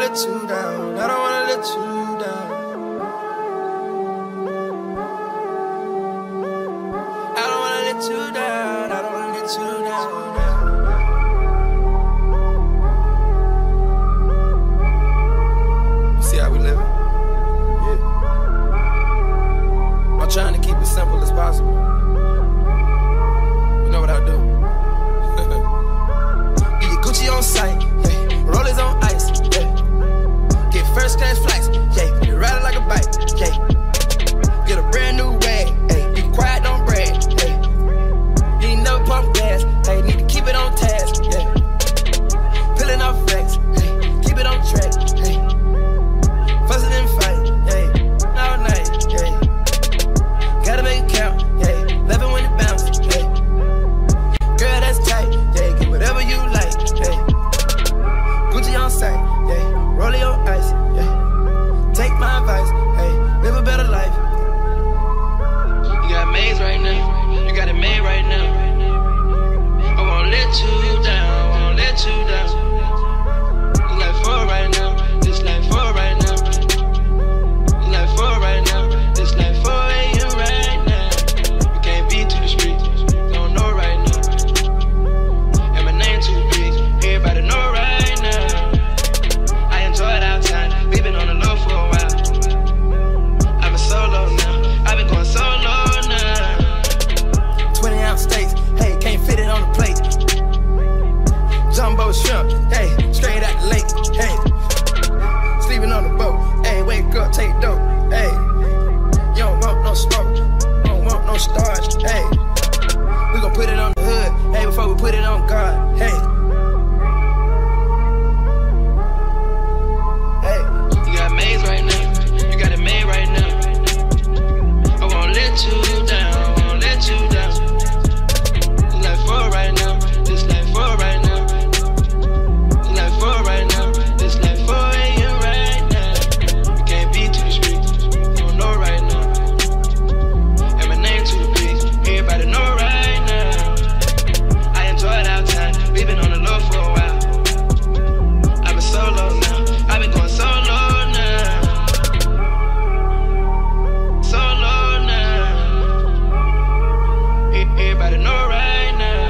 let you down. I don't wanna let you down. I don't wanna let you down. I don't wanna let you down. See how we living? Yeah. I'm trying to keep it simple as possible. You know what I do? Get your Gucci on sight, yeah. Rollers on ice, yeah. Get first class flights, yeah. You ride it like a bike, yeah. Get a brand new wag, hey. Be quiet, don't brag, hey. You ain't never pump gas, hey. Need to keep it on task, yeah. Pulling off facts, hey. Keep it on track, hey. Fussing and fight, hey. All night, hey. Gotta make it count, yeah. Loving when it bounce, hey. Girl, that's tight, yeah. Get whatever you like, hey. Gucci on sight, yeah. Rollie on ice, yeah. Take my advice, hey. Live a better life. You got maze right now. You got it made right now. I won't let you down. I won't let you down. It's like for right now. It's like for right now. It's like for right now. It's like for you right now. You can't be to the streets. Don't know right now. And my name too big. Everybody know right now. I enjoy it outside. We been on the low for a while. I've been solo now. I've been going solo now. 20-ounce steaks. Hey, can't fit it on the plate. Jumbo shrimp. Hey, straight out the lake. Hey, sleeping on the boat. Hey, wake up, take dope. Hey, you don't want no smoke. Don't want no starch. Hey, we gon' put it on the hood. Hey, before we put it on God. Hey. You got maze right now. You got it made right now. I won't let you down. I won't let you down. It's like for right now. It's like for right now. It's like for right now. It's like for you right now. You can't be to the streets. You don't know right now. And my name too big. Everybody know right now. I enjoy it outside. We been on the low for a while. I've been solo now. I've been going solo now. Solo now. Everybody know right now.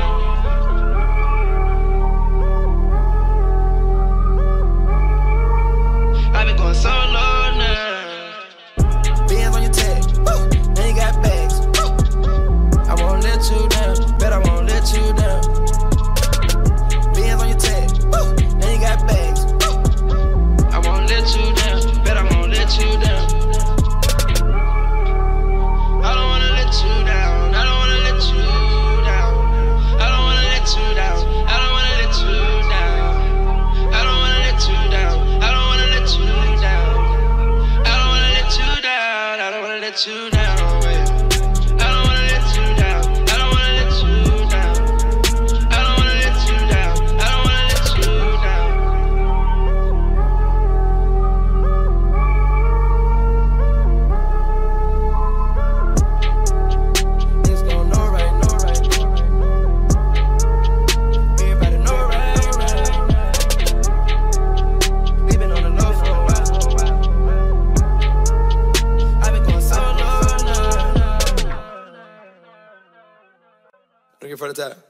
I've been going solo now. Bands on your tag. Woo. Now you got bags. Woo. I won't let you down. Bet I won't let you down. Bands on your tag. Woo. Now you got bags. Woo. I won't let you down. Bet I won't let you down. I don't wanna let you down. I don't wanna let you down. I don't wanna let you down. I don't wanna let you down. I don't wanna let you down. I don't wanna let you down. I don't wanna let you down. I don't wanna let you down. I don't wanna let you down. I don't wanna let you down. I don't wanna let you down. I don't wanna let you down. Niggas gon' know right, know right, know right. Everybody know right, right. We been on the low for a while. I've been going solo now. Looking for the top.